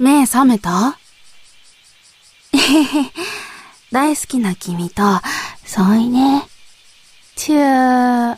目覚めた？えへへ、大好きな君と、添いね。チュー。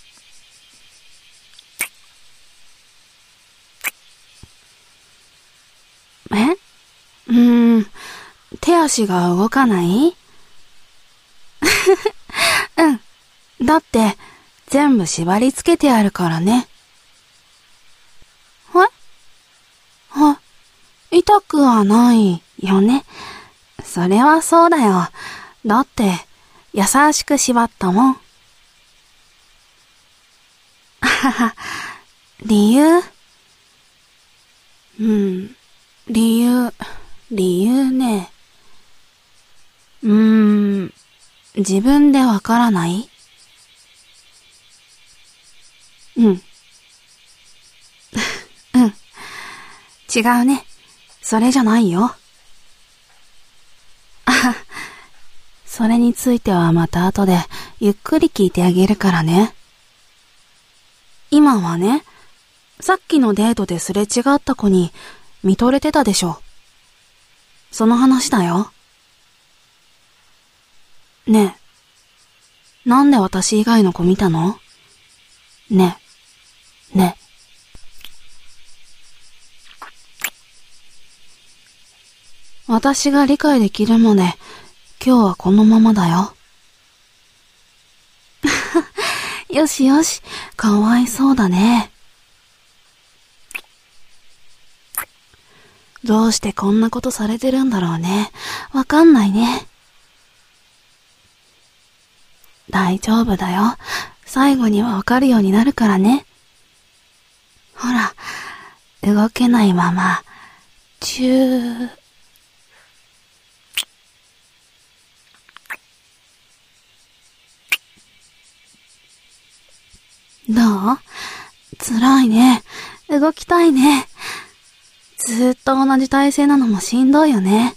手足が動かない？うん。だって、全部縛り付けてあるからね。痛くはないよね。それはそうだよ。だって、優しく縛ったもん。はは、理由？理由ね。自分でわからない？うん。違うね。それじゃないよ。それについてはまた後でゆっくり聞いてあげるからね。今はね、さっきのデートですれ違った子に見とれてたでしょ。その話だよ。ねえ、なんで私以外の子見たの？ねえ。私が理解できるまで、今日はこのままだよ。よしよし、かわいそうだね。どうしてこんなことされてるんだろうね。わかんないね。大丈夫だよ。最後にはわかるようになるからね。ほら、動けないまま、チュー。どう？辛いね。動きたいね。ずーっと同じ体勢なのもしんどいよね。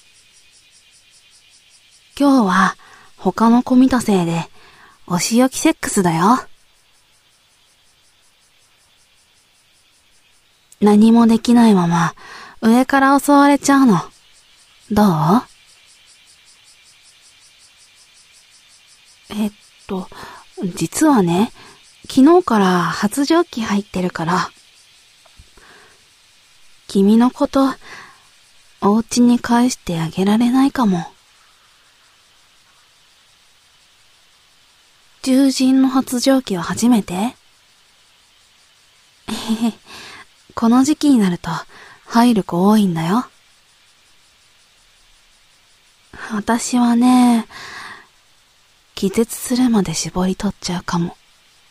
今日は他の子見たせいでお仕置きセックスだよ。何もできないまま上から襲われちゃうの。どう？実はね、昨日から発情期入ってるから、君のこと、お家に帰してあげられないかも。獣人の発情期は初めて？この時期になると入る子多いんだよ。私はね、気絶するまで絞り取っちゃうかも。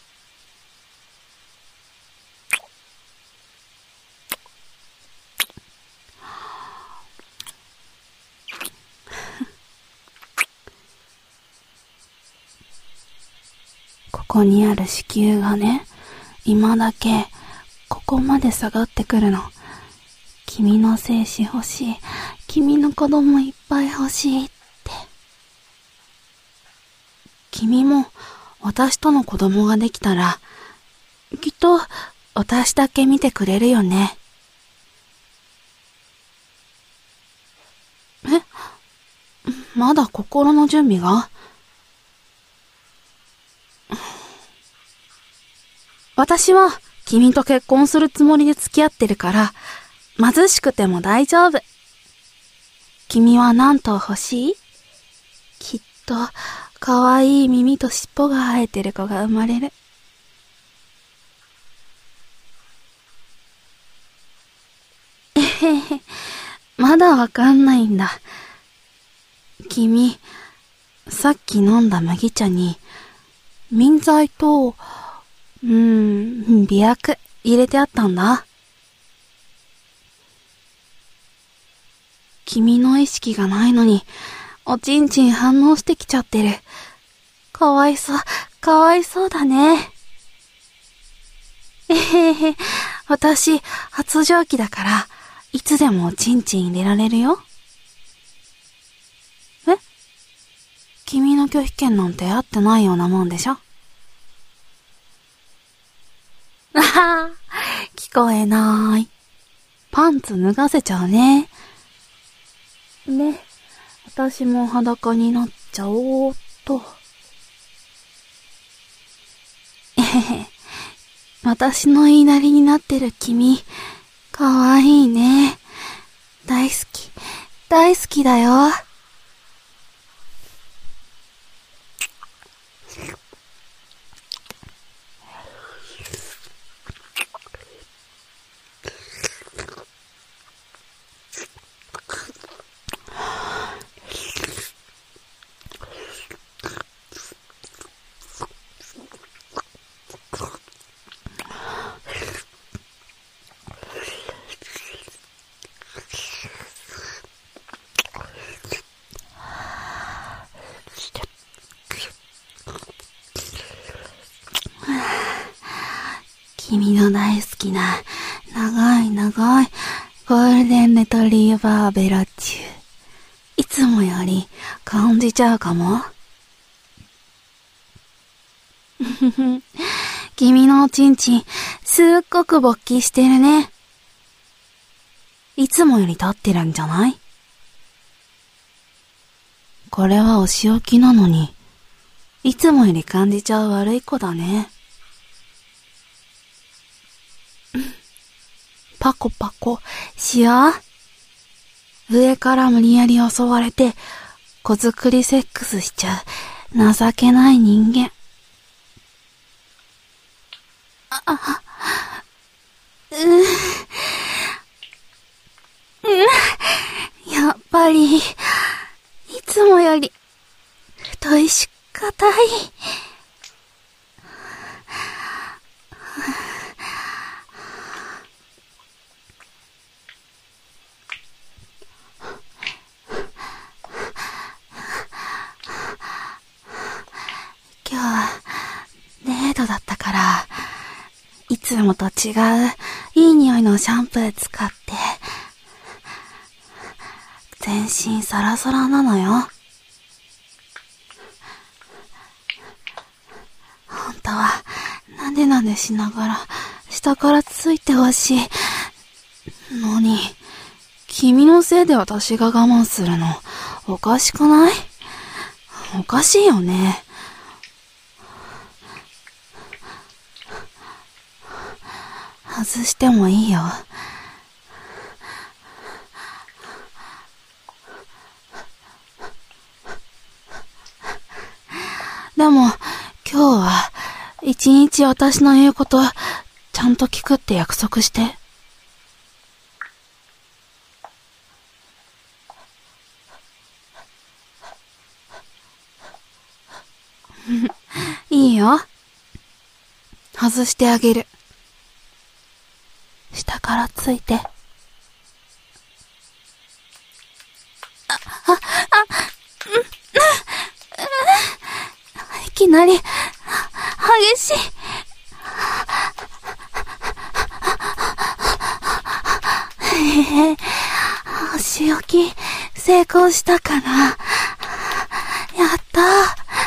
ここにある子宮がね、今だけここまで下がってくるの。君の精子欲しい。君の子供いっぱい欲しいって。君も私との子供ができたら、きっと私だけ見てくれるよね。まだ心の準備が？私は君と結婚するつもりで付き合ってるから、貧しくても大丈夫。君は何頭欲しい？きっと、かわいい耳と尻尾が生えてる子が生まれる。まだわかんないんだ。君、さっき飲んだ麦茶に、眠剤と、媚薬入れてあったんだ。君の意識がないのに、おちんちん反応してきちゃってる。かわいそうだね。私、発情期だから、いつでもおちんちん入れられるよ。君の拒否権なんて合ってないようなもんでしょ。聞こえない。 パンツ脱がせちゃうね。ね、私も裸になっちゃおうっと。えへへ。私の言いなりになってる君、かわいいね。大好き、大好きだよ。君の大好きな長い長いゴールデンレトリーバーベロチュー。いつもより感じちゃうかも。君のおちんちんすっごく勃起してるね。いつもより立ってるんじゃない？これはお仕置きなのに、いつもより感じちゃう悪い子だね。パコパコしよう。上から無理やり襲われて、子作りセックスしちゃう情けない人間。やっぱり、いつもより、太いし硬い。今日はデートだったから、いつもと違ういい匂いのシャンプー使って、全身サラサラなのよ。本当はなでなでしながら下からついてほしいのに、君のせいで私が我慢するのおかしくない？おかしいよね。外してもいいよ。でも今日は一日私の言うことちゃんと聞くって約束して。いいよ。外してあげる。下からついて。いきなり、激しい。お仕置き、成功したかな。やったー。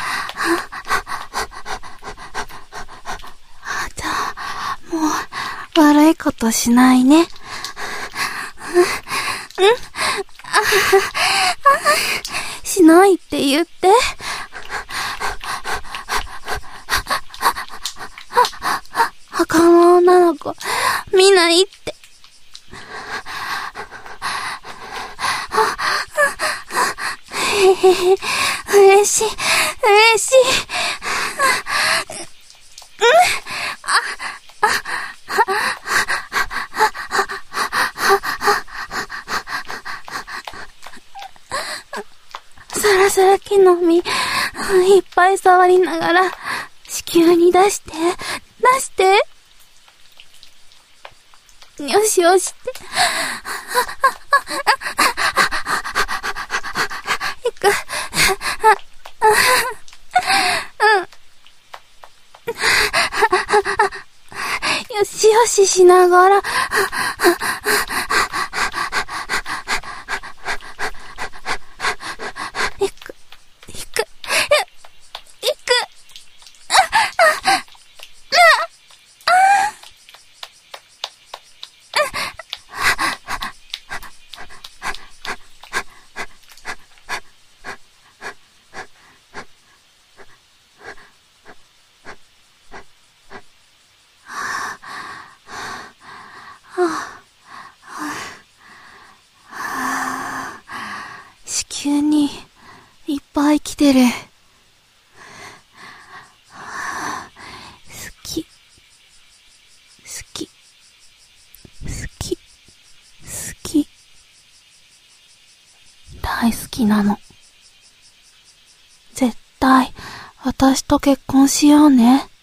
じゃあ、もう、悪いことしないね。しないって言って。他の女の子見ないって。嬉しい、嬉しい。サラサラ木の実、いっぱい触りながら、子宮に出して、出して。よしよしって。いく。よしよししながら、 生きてる。好き。好き。好き。好き。大好きなの。絶対、私と結婚しようね。